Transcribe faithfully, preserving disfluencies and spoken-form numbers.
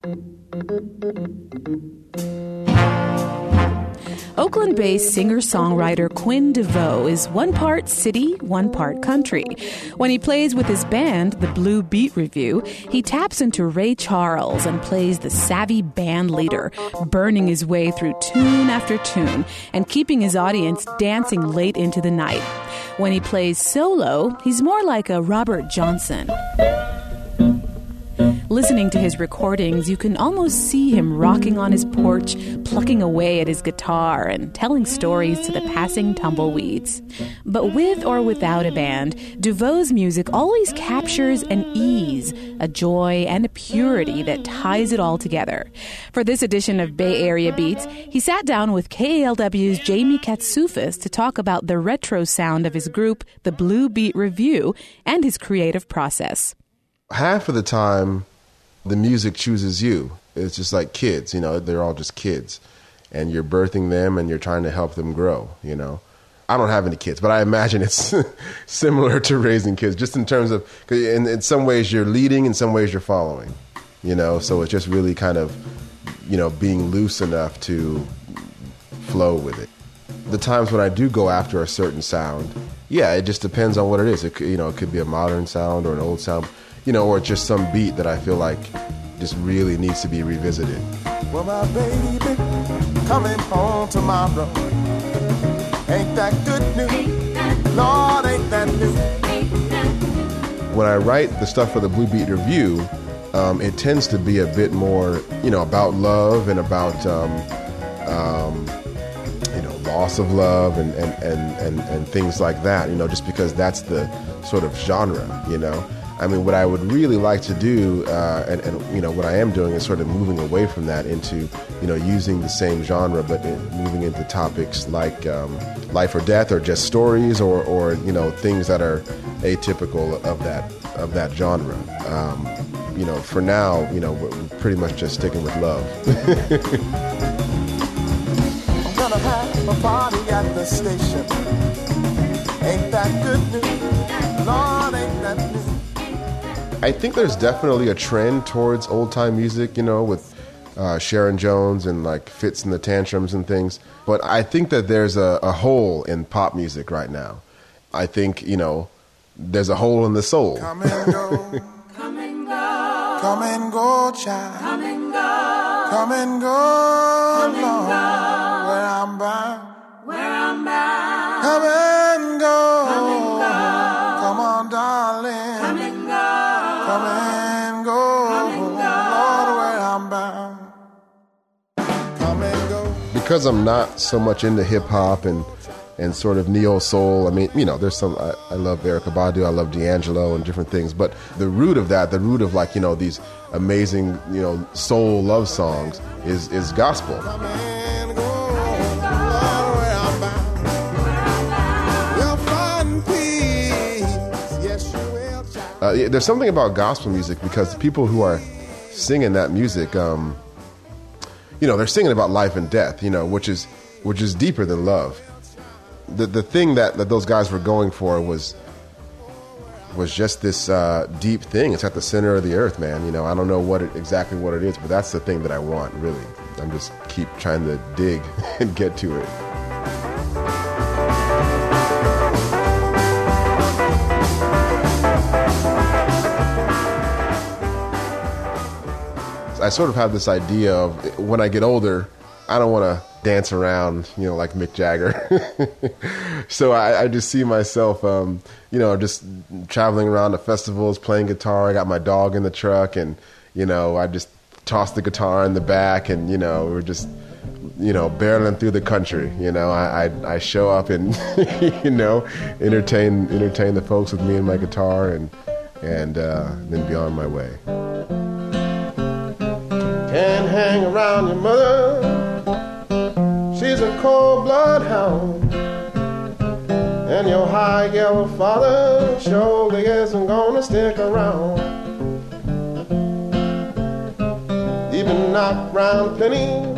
Oakland-based singer-songwriter Quinn DeVoe is one part city, one part country. When he plays with his band, the Blue Beat Review, he taps into Ray Charles and plays the savvy band leader, burning his way through tune after tune and keeping his audience dancing late into the night. When he plays solo, he's more like a Robert Johnson. Listening to his recordings, you can almost see him rocking on his porch, plucking away at his guitar and telling stories to the passing tumbleweeds. But with or without a band, DeVoe's music always captures an ease, a joy, and a purity that ties it all together. For this edition of Bay Area Beats, he sat down with K A L W's Jamie Katsouphis to talk about the retro sound of his group, the Blue Beat Review, and his creative process. Half of the time, the music chooses you. It's just like kids, you know, they're all just kids. And you're birthing them and you're trying to help them grow, you know. I don't have any kids, but I imagine it's similar to raising kids, just in terms of, in, in some ways you're leading, in some ways you're following, you know. So it's just really kind of, you know, being loose enough to flow with it. The times when I do go after a certain sound, yeah, it just depends on what it is. It could, you know, it could be a modern sound or an old sound, you know, or just some beat that I feel like just really needs to be revisited. Well, my baby coming home tomorrow. Ain't that good news? Lord, ain't that news? When I write the stuff for the Blue Beat Review, um, it tends to be a bit more, you know, about love and about, um, um, you know, loss of love and, and, and, and, and things like that, you know, just because that's the sort of genre, you know. I mean, what I would really like to do, uh, and, and, you know, what I am doing is sort of moving away from that into, you know, using the same genre, but in, moving into topics like um, life or death or just stories or, or, you know, things that are atypical of that, of that genre. Um, you know, for now, you know, we're pretty much just sticking with love. I'm gonna have a party at the station. Ain't that good news? Lord, ain't that news? I think there's definitely a trend towards old-time music, you know, with uh, Sharon Jones and like Fitz and the Tantrums and things. But I think that there's a, a hole in pop music right now. I think, you know, there's a hole in the soul. Come and go. Come and go. Come and go, child. Come and go. Come and go. Come and go. Where I'm bound. Where I'm bound. Come and go. Come and go. Come on, darling. Come and go. Come and go, Come and go. Lord, where I'm bound. Come and go. Because I'm not so much into hip-hop and, and sort of neo-soul, I mean, you know, there's some, I, I love Erykah Badu, I love D'Angelo and different things, but the root of that, the root of like, you know, these amazing, you know, soul love songs is, is gospel. Come and go, Lord, where I'm bound. You'll find peace, yes you will, child. Uh, yeah, there's something about gospel music because the people who are singing that music, um, you know, they're singing about life and death, you know, which is which is deeper than love. The the thing that, that those guys were going for was was just this uh, deep thing. It's at the center of the earth, man. You know, I don't know what it, exactly what it is, but that's the thing that I want, really. I'm just keep trying to dig and get to it. I sort of have this idea of when I get older, I don't want to dance around, you know, like Mick Jagger. So I, I just see myself, um, you know, just traveling around to festivals, playing guitar. I got my dog in the truck and, you know, I just toss the guitar in the back and, you know, we're just, you know, barreling through the country. You know, I, I, I show up and, you know, entertain, entertain the folks with me and my guitar and, and uh, then be on my way. Can't hang around your mother. She's a cold-blood hound. And your high yellow father surely isn't gonna stick around. You've been knocked round plenty,